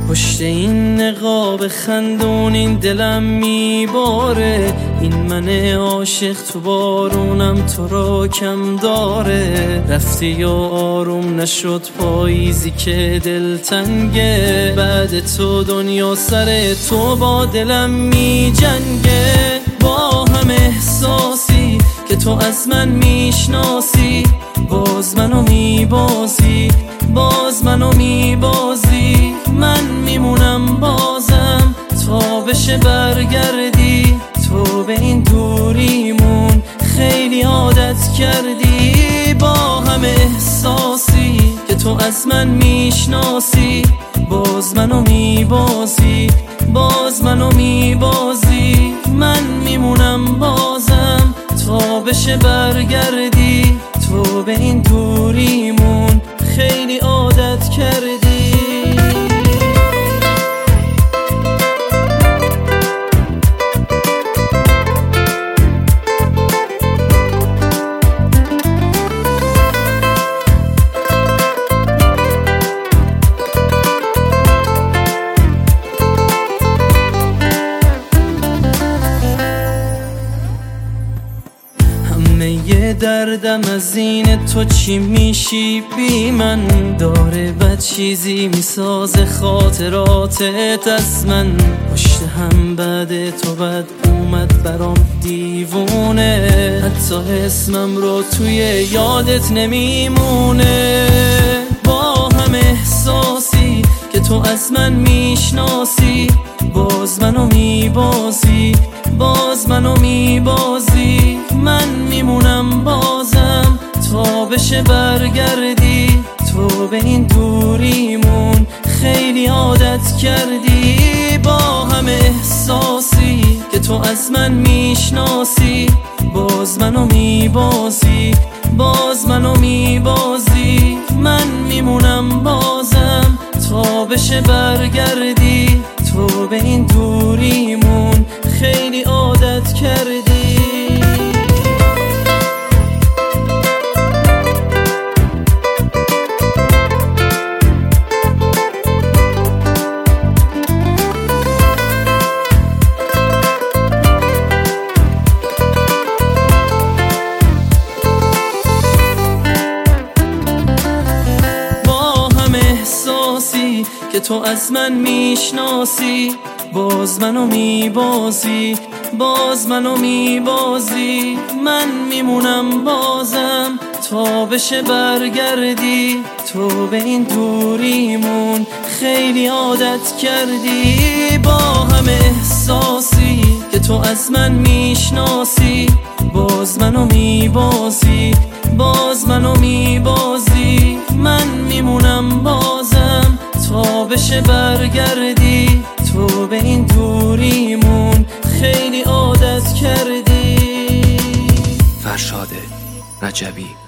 پشت این نقاب خندون این دلم میباره، این من عاشق تو بارونم تو را کم داره. رفتی و آروم نشد پاییزی که دلتنگه، بعد تو دنیا سر تو با دلم میجنگه. با هم احساسی که تو از من میشناسی، باز منو میبازی، باز منو میبازی. من میمونم بازم تا بشه برگردی، تو به این دوریمون خیلی عادت کردی. با هم احساسی که تو از من میشناسی، باز منو میبازی، باز منو میبازی. من میمونم بازم تا بشه برگردی، تو به این دوریمون خیلی عادت کردی. یه دردم از این تو چی میشی بی من، داره بد چیزی میسازه خاطراتت از من. پشت هم بعد تو بد اومد برام دیوونه، حتی اسمم رو توی یادت نمیمونه. با هم احساسی که تو از من میشناسی، باز منو میبازی، باز منو میبازی. من میمونم بازم تا بشه برگردی، تو به این دوریمون خیلی عادت کردی. با هم احساسی که تو از من میشناسی، باز منو میبازی، باز منو میبازی. من میمونم بازم تا بشه برگردی، تو به این دوریمون خیلی عادت کردی. که تو از من میشناسی، باز منو میبازی، باز منو میبازی. من میمونم بازم تا بشه برگردی، تو به این دوریمون خیلی عادت کردی. با هم احساسی که تو از من میشناسی، باز منو میبازی، باز منو میبازی. من میمونم بازم تا بشه برگردی، تو به این دوریمون خیلی عادت کردی. فرشاد رجبی.